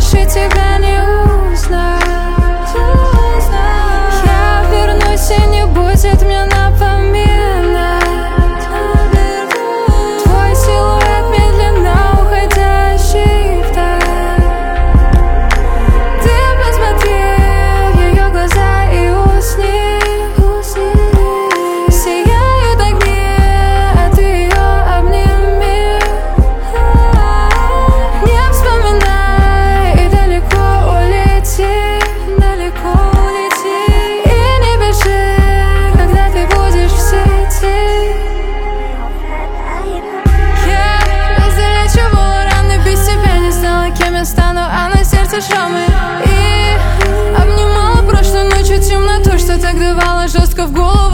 больше тебя не узнать. Я вернусь, и не будет мне напоминать. Твой силуэт медленно уходящий вдаль. Ты посмотри в ее глаза и усни. Сияют огни, а ты ее обними. Не вспоминай и далеко улети, далеко улети. И не бежи, когда ты будешь в сети. Я залечивала раны, без тебя не знала, кем я стану, а на сердце шрамы. И обнимала прошлой ночью темноту, что так давала жестко в голову.